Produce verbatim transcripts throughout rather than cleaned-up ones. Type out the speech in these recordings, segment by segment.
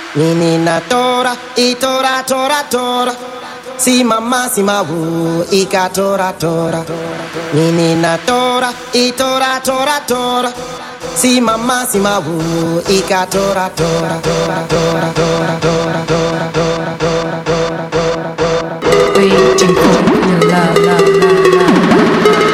Menina tora, e tora, tora, tora. Si mamma, si ma wu, ika tora, tora. Menina tora, e tora, tora, tora. Si mamma, si ma wu, ika tora, tora, tora, tora, tora, tora, tora, tora, tora, tora, tora, tora. Waiting for your love, love, love, love, love.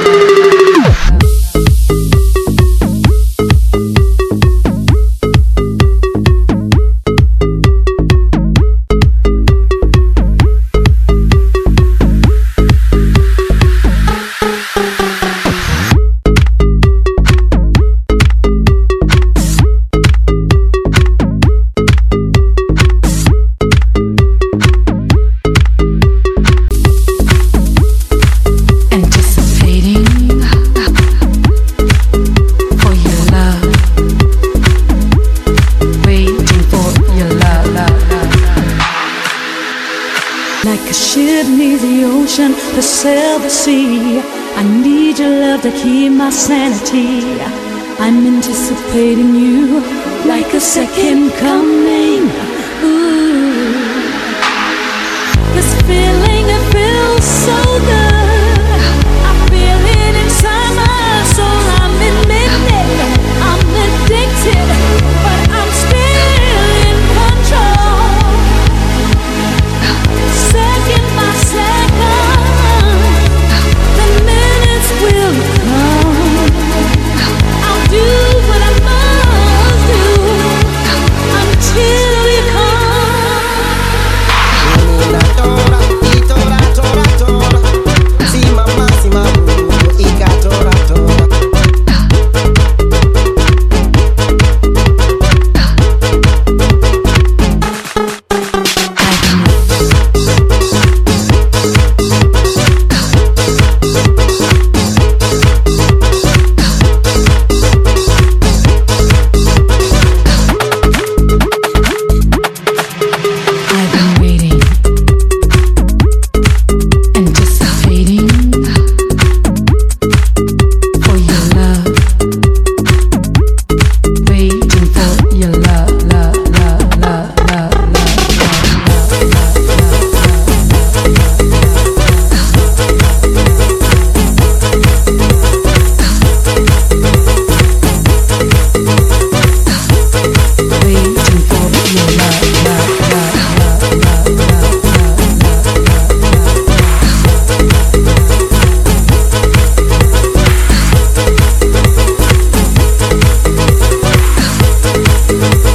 To sail the sea, I need your love to keep my sanity. I'm anticipating you like a second coming. Ooh, this feeling, it feels so good. I feel it inside my soul. I'm admitted, I'm addicted, but I'm still in control. Second by second, will come. I'll do what I must do until you We'll be right back.